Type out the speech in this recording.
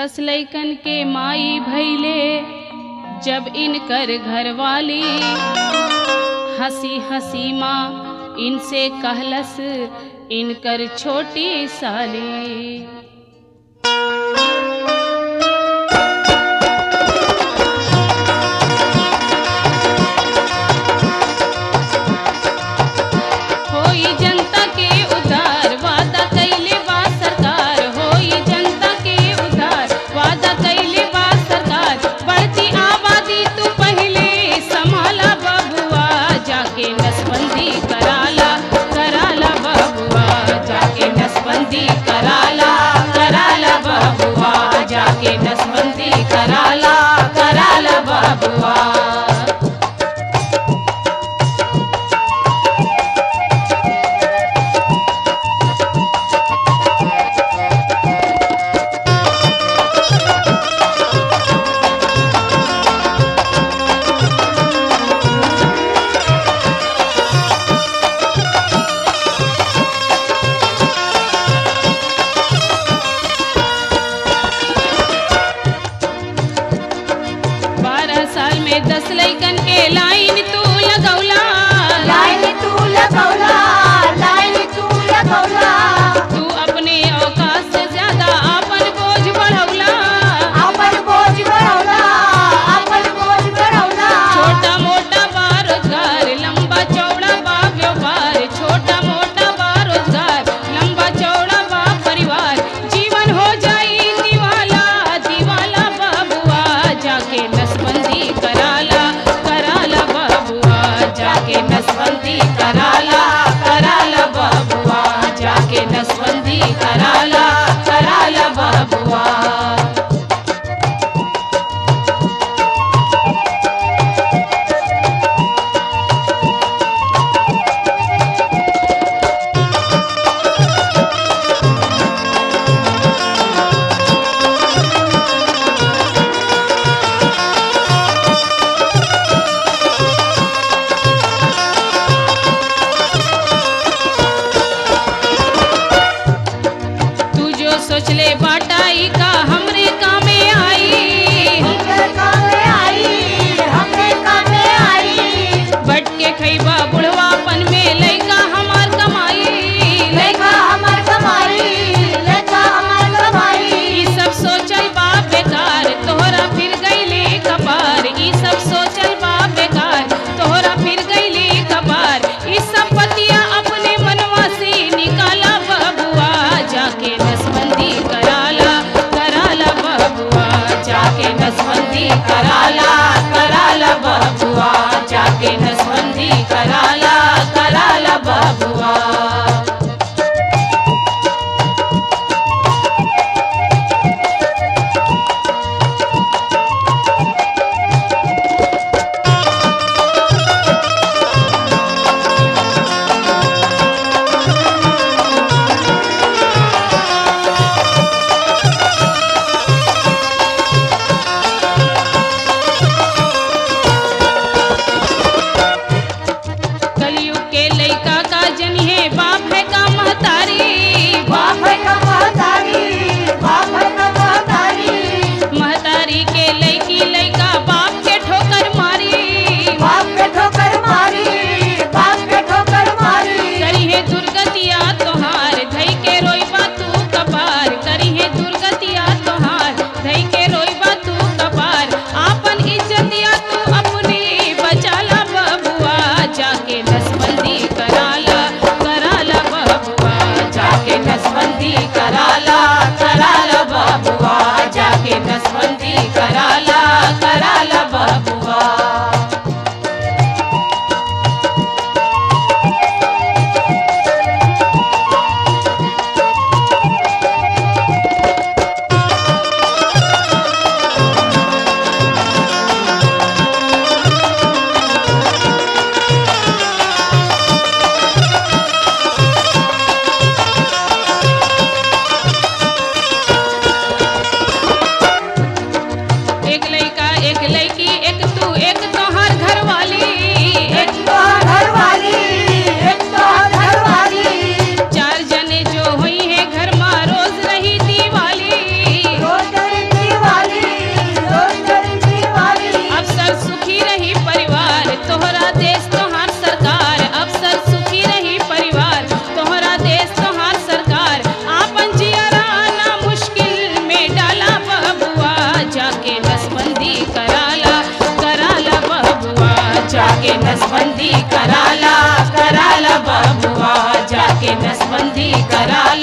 10 लइकन के माई भैले जब इनकर घरवाली, हंसी हंसी माँ इनसे कहलस इनकर छोटी साली। होई जनता के उद्धार वादा कइले बा सरकार, होई जनता के उद्धार वादा कइले बा सरकार। बढ़ती आबादी तू पहले संभाला बबुआ, जाके नसबंदी कराला कराला बबुआ, जाके नसबंदी कराला कराला बबुआ, जाके नसबंदी कराला कराला बबुआ। साल में 10 लइकन के लाइन तू लगौला, लाइन तू लगौला, लाइन तू लगौला। तू अपने औकात से ज्यादा अपन बोझ बढ़ौला, अपन बोझ बढ़ौला, अपन बोझ बढ़ौला। छोटा मोटा बा रोजगार लंबा चौड़ा बा व्यापार, छोटा मोटा बा रोजगार लंबा चौड़ा बा परिवार। जीवन हो जाई दीवाला दीवाला बबुआ, जाके नसबंदी कराला कराला बबुआ, जाके नसबंदी कराला कराला बबुआ, जाके नसबंदी कराला कराला बबुआ। तू जो सोचले बाटाई का हमरे कामे आई, हमरे कामे आई, हमरे कामे आई। बट के खैबा बुढ़वापन में लइका हमार कमाई, लेखा हमार कमाई, लेखा हमार कमाई। ई सब सोचल बा बेकार तोहरा फिर गईले कपार, ई सब सोचल बा बेकार तोहरा फिर गईले कपार। ई सब पतिया अपने मनवा से निकाला बबुआ, जाके नसबंदी कराला कराला बबुआ, जाके नसबंदी कराला कराला बबुआ, जाके नसबंदी कराला कराला बबुआ। नसबंदी कराला कराला बबुआ जाके नसबंदी कराला कराला बबुआ जाके नसबंदी कराला